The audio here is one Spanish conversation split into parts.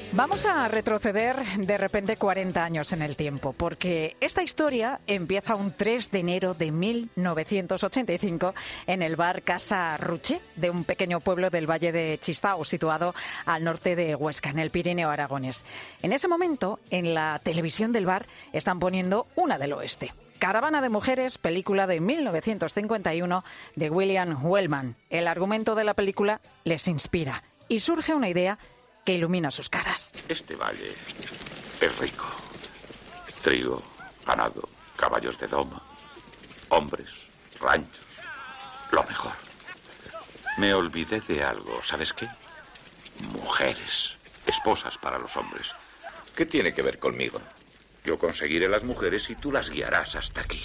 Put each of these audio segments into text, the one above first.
Vamos a retroceder de repente 40 años en el tiempo, porque esta historia empieza un 3 de enero de 1985 en el bar Casa Ruche, de un pequeño pueblo del Valle de Chistau, situado al norte de Huesca, en el Pirineo aragonés. En ese momento, en la televisión del bar, están poniendo una del oeste. Caravana de mujeres, película de 1951 de William Wellman. El argumento de la película les inspira y surge una idea que ilumina sus caras. Este valle es rico. Trigo, ganado, caballos de doma, hombres, ranchos, lo mejor. Me olvidé de algo, ¿sabes qué? Mujeres, esposas para los hombres. ¿Qué tiene que ver conmigo? Yo conseguiré las mujeres y tú las guiarás hasta aquí.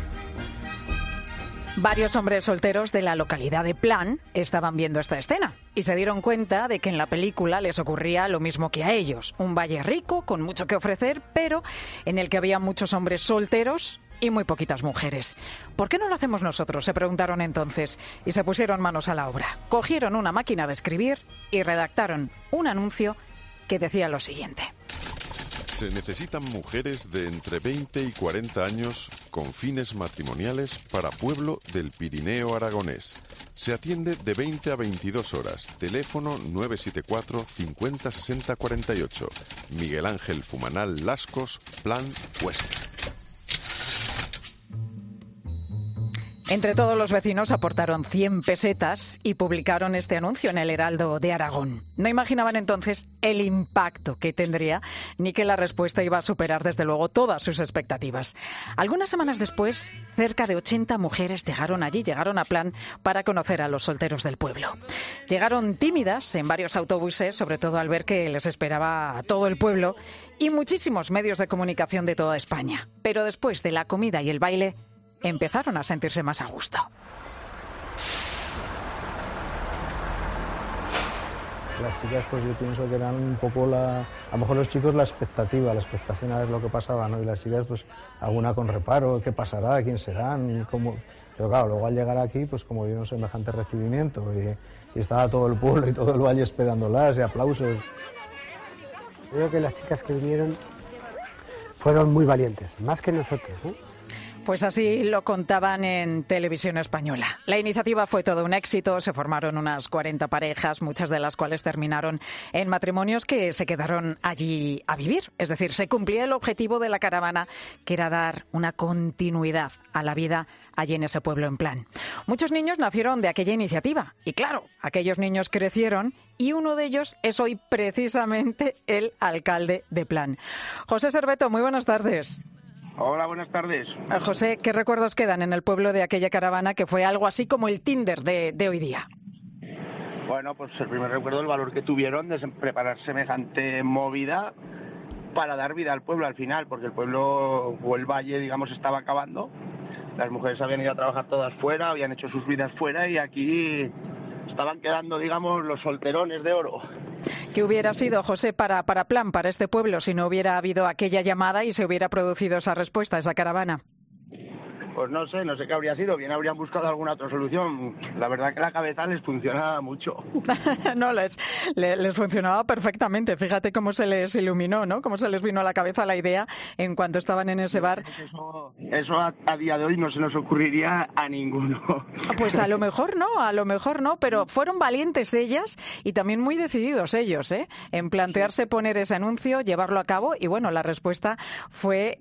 Varios hombres solteros de la localidad de Plan estaban viendo esta escena y se dieron cuenta de que en la película les ocurría lo mismo que a ellos. Un valle rico, con mucho que ofrecer, pero en el que había muchos hombres solteros y muy poquitas mujeres. ¿Por qué no lo hacemos nosotros?, se preguntaron entonces, y se pusieron manos a la obra. Cogieron una máquina de escribir y redactaron un anuncio que decía lo siguiente. Se necesitan mujeres de entre 20 y 40 años con fines matrimoniales para pueblo del Pirineo aragonés. Se atiende de 20 a 22 horas. Teléfono 974 50 60 48. Miguel Ángel Fumanal Lascos, Plan Huesca. Entre todos los vecinos aportaron 100 pesetas y publicaron este anuncio en el Heraldo de Aragón. No imaginaban entonces el impacto que tendría, ni que la respuesta iba a superar desde luego todas sus expectativas. Algunas semanas después, cerca de 80 mujeres llegaron a Plan para conocer a los solteros del pueblo. Llegaron tímidas en varios autobuses, sobre todo al ver que les esperaba a todo el pueblo y muchísimos medios de comunicación de toda España. Pero después de la comida y el baile, empezaron a sentirse más a gusto. Las chicas, pues yo pienso que eran un poco a lo mejor los chicos la expectación a ver lo que pasaba, ¿no? Y las chicas, pues alguna con reparo, ¿qué pasará? ¿Quién serán? ¿Cómo? Pero claro, luego al llegar aquí, pues como vieron semejante recibimiento y estaba todo el pueblo y todo el valle esperándolas y aplausos. Creo que las chicas que vinieron fueron muy valientes, más que nosotros, ¿eh? Pues así lo contaban en Televisión Española. La iniciativa fue todo un éxito, se formaron unas 40 parejas, muchas de las cuales terminaron en matrimonios que se quedaron allí a vivir. Es decir, se cumplía el objetivo de la caravana, que era dar una continuidad a la vida allí en ese pueblo en Plan. Muchos niños nacieron de aquella iniciativa y claro, aquellos niños crecieron y uno de ellos es hoy precisamente el alcalde de Plan. José Serveto, muy buenas tardes. Hola, buenas tardes. José, ¿qué recuerdos quedan en el pueblo de aquella caravana que fue algo así como el Tinder de hoy día? Bueno, pues el primer recuerdo, el valor que tuvieron de preparar semejante movida para dar vida al pueblo al final, porque el pueblo o el valle, digamos, estaba acabando. Las mujeres habían ido a trabajar todas fuera, habían hecho sus vidas fuera y aquí estaban quedando, digamos, los solterones de oro. ¿Qué hubiera sido, José, para Plan, para este pueblo, si no hubiera habido aquella llamada y se hubiera producido esa respuesta, esa caravana? Pues no sé qué habría sido, bien habrían buscado alguna otra solución. La verdad que la cabeza les funcionaba mucho. No, les funcionaba perfectamente. Fíjate cómo se les iluminó, ¿no? Cómo se les vino a la cabeza la idea en cuanto estaban en ese bar. Eso a día de hoy no se nos ocurriría a ninguno. Pues a lo mejor no, pero fueron valientes ellas y también muy decididos ellos, en plantearse poner ese anuncio, llevarlo a cabo y bueno, la respuesta fue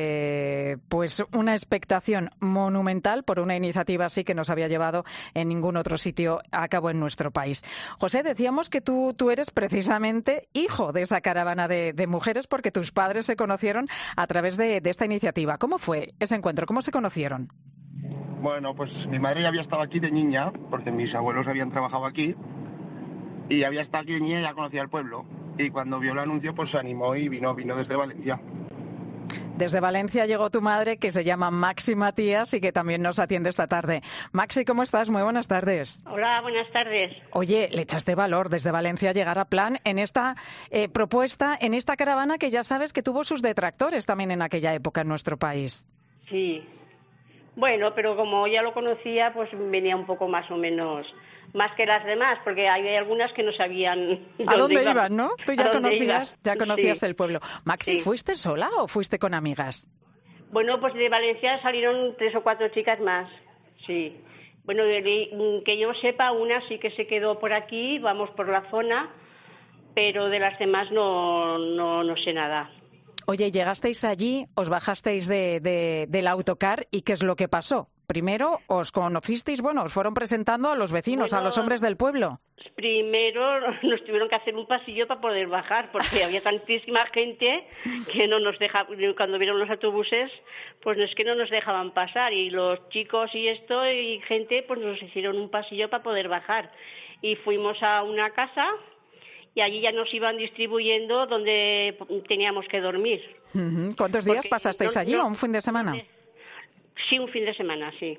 pues una expectación monumental por una iniciativa así que no se había llevado en ningún otro sitio a cabo en nuestro país. José, decíamos que tú eres precisamente hijo de esa caravana de mujeres porque tus padres se conocieron a través de esta iniciativa. ¿Cómo fue ese encuentro? ¿Cómo se conocieron? Bueno, pues mi madre ya había estado aquí de niña, porque mis abuelos habían trabajado aquí, y había estado aquí de niña y ya conocía el pueblo. Y cuando vio el anuncio, pues se animó y vino desde Valencia. Desde Valencia llegó tu madre, que se llama Maxi Matías y que también nos atiende esta tarde. Maxi, ¿cómo estás? Muy buenas tardes. Hola, buenas tardes. Oye, le echaste valor desde Valencia llegar a Plan en esta propuesta, en esta caravana que ya sabes que tuvo sus detractores también en aquella época en nuestro país. Sí. Bueno, pero como ya lo conocía, pues venía un poco más o menos más que las demás, porque hay algunas que no sabían a dónde iban, ¿no? Tú ya conocías sí. el pueblo. Maxi, Sí. ¿fuiste sola o fuiste con amigas? Bueno, pues de Valencia salieron 3 o 4 chicas más, sí. Bueno, que yo sepa, una sí que se quedó por aquí, vamos por la zona, pero de las demás no sé nada. Oye, llegasteis allí, os bajasteis del autocar y ¿qué es lo que pasó? Primero os conocisteis, bueno, os fueron presentando a los vecinos, Bueno, a los hombres del pueblo. Primero nos tuvieron que hacer un pasillo para poder bajar, porque había tantísima gente que no nos dejaba, cuando vieron los autobuses, pues es que no nos dejaban pasar, y los chicos y esto, y gente, pues nos hicieron un pasillo para poder bajar. Y fuimos a una casa, y allí ya nos iban distribuyendo donde teníamos que dormir. ¿Cuántos días Porque pasasteis allí o un fin de semana? Sí, un fin de semana, sí.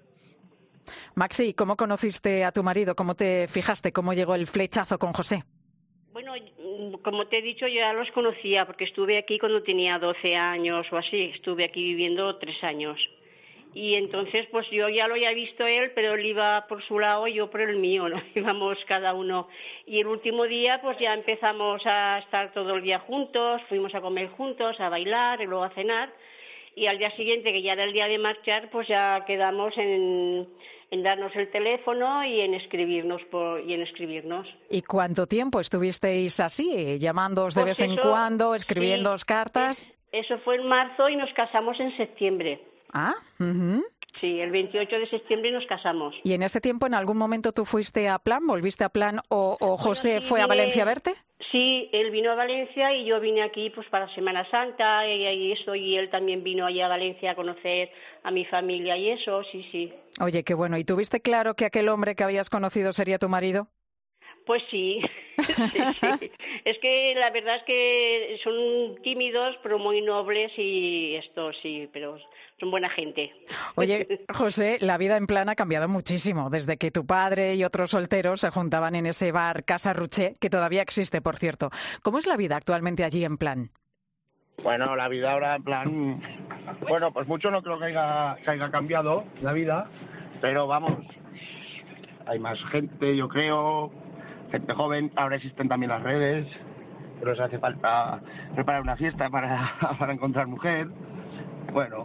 Maxi, ¿cómo conociste a tu marido? ¿Cómo te fijaste? ¿Cómo llegó el flechazo con José? Bueno, como te he dicho, yo ya los conocía porque estuve aquí cuando tenía 12 años o así. Estuve aquí viviendo 3 años. Y entonces, pues yo ya lo había visto él, pero él iba por su lado y yo por el mío, ¿no? Íbamos cada uno. Y el último día, pues ya empezamos a estar todo el día juntos, fuimos a comer juntos, a bailar y luego a cenar. Y al día siguiente, que ya era el día de marchar, pues ya quedamos en darnos el teléfono y en escribirnos. ¿Y cuánto tiempo estuvisteis así, llamándoos de Pues vez en eso, cuando, escribiéndoos sí, cartas? Eso fue en marzo y nos casamos en septiembre. Ah, ujú. Sí, el 28 de septiembre nos casamos. ¿Y en ese tiempo, en algún momento, tú fuiste a Plan, volviste a Plan o José sí, fue a Valencia a verte? Sí, él vino a Valencia y yo vine aquí pues para Semana Santa y eso, y él también vino allá a Valencia a conocer a mi familia y eso, sí, sí. Oye, qué bueno. ¿Y tuviste claro que aquel hombre que habías conocido sería tu marido? Pues sí, sí. Es que la verdad es que son tímidos, pero muy nobles y esto sí, pero son buena gente. Oye, José, la vida en Plan ha cambiado muchísimo desde que tu padre y otros solteros se juntaban en ese bar Casa Ruché, que todavía existe, por cierto. ¿Cómo es la vida actualmente allí en Plan? Bueno, la vida ahora en plan... Bueno, pues mucho no creo que haya cambiado la vida, pero vamos, hay más gente, yo creo, gente joven, ahora existen también las redes, pero se hace falta preparar una fiesta para encontrar mujer. Bueno.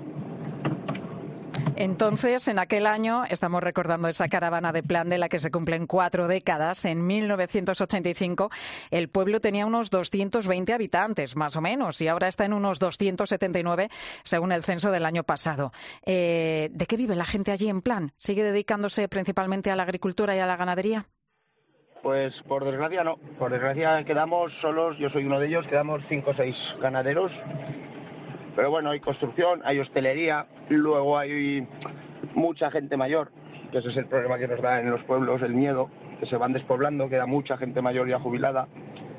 Entonces, en aquel año, estamos recordando esa caravana de Plan de la que se cumplen 4 décadas. En 1985, el pueblo tenía unos 220 habitantes, más o menos, y ahora está en unos 279, según el censo del año pasado. ¿De qué vive la gente allí en Plan? ¿Sigue dedicándose principalmente a la agricultura y a la ganadería? Pues por desgracia no. Por desgracia quedamos solos, yo soy uno de ellos, quedamos 5 o 6 ganaderos. Pero bueno, hay construcción, hay hostelería, luego hay mucha gente mayor, que ese es el problema que nos da en los pueblos, el miedo, que se van despoblando, queda mucha gente mayor ya jubilada.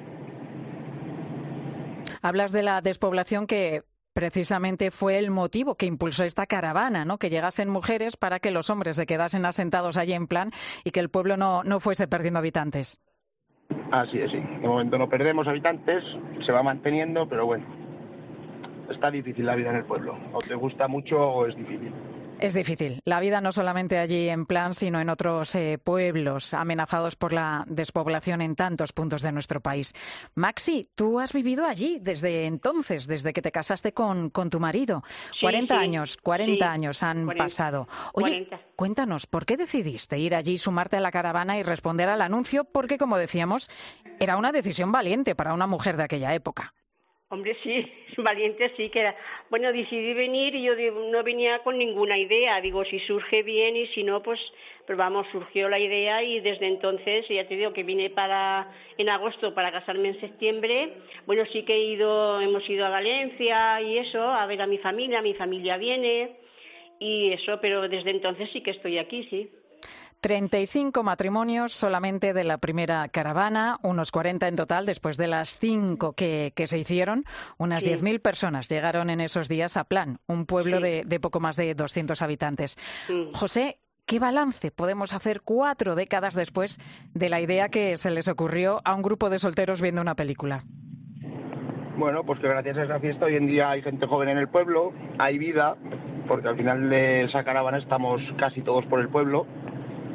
Hablas de la despoblación que precisamente fue el motivo que impulsó esta caravana, ¿no? Que llegasen mujeres para que los hombres se quedasen asentados allí en Plan y que el pueblo no fuese perdiendo habitantes. Así es, sí. De momento no perdemos habitantes, se va manteniendo, pero bueno. Está difícil la vida en el pueblo. O te gusta mucho o es difícil. Es difícil. La vida no solamente allí en Plan, sino en otros pueblos amenazados por la despoblación en tantos puntos de nuestro país. Maxi, tú has vivido allí desde entonces, desde que te casaste con tu marido. Sí, 40 sí, años han 40, pasado. Oye, 40. Cuéntanos, ¿por qué decidiste ir allí, sumarte a la caravana y responder al anuncio? Porque, como decíamos, era una decisión valiente para una mujer de aquella época. Hombre, sí, valiente sí que era. Bueno, decidí venir y yo no venía con ninguna idea. Digo, si surge bien y si no, pues vamos, surgió la idea y desde entonces, ya te digo que vine en agosto para casarme en septiembre. Bueno, sí que hemos ido a Valencia y eso, a ver a mi familia viene y eso, pero desde entonces sí que estoy aquí, sí. 35 matrimonios solamente de la primera caravana, unos 40 en total después de las 5 que se hicieron. Unas 10.000 personas llegaron en esos días a Plan, un pueblo de poco más de 200 habitantes. José, ¿qué balance podemos hacer 4 décadas después de la idea que se les ocurrió a un grupo de solteros viendo una película? Bueno, pues que gracias a esa fiesta hoy en día hay gente joven en el pueblo, hay vida, porque al final de esa caravana estamos casi todos por el pueblo.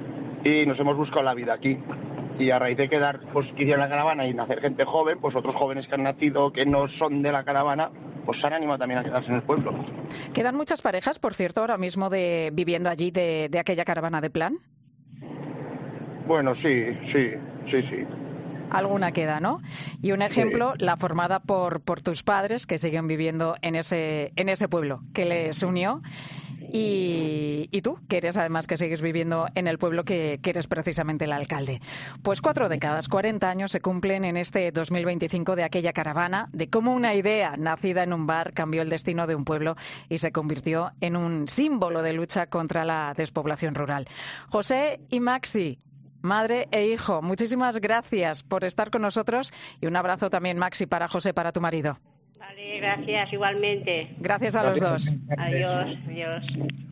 y nos hemos buscado la vida aquí. Y a raíz de quedar, pues que hicieron la caravana y nacer gente joven, pues otros jóvenes que han nacido que no son de la caravana, pues se han animado también a quedarse en el pueblo. ¿Quedan muchas parejas, por cierto, ahora mismo viviendo allí de aquella caravana de Plan? Bueno, sí. Alguna queda, ¿no? Y un ejemplo, la formada por tus padres, que siguen viviendo en ese pueblo que les unió. Y tú, que eres además que sigues viviendo en el pueblo que eres precisamente el alcalde. Pues 4 décadas, 40 años se cumplen en este 2025 de aquella caravana, de cómo una idea nacida en un bar cambió el destino de un pueblo y se convirtió en un símbolo de lucha contra la despoblación rural. José y Maxi, madre e hijo, muchísimas gracias por estar con nosotros y un abrazo también, Maxi, para José, para tu marido. Vale, gracias, igualmente. Gracias a los dos. Adiós.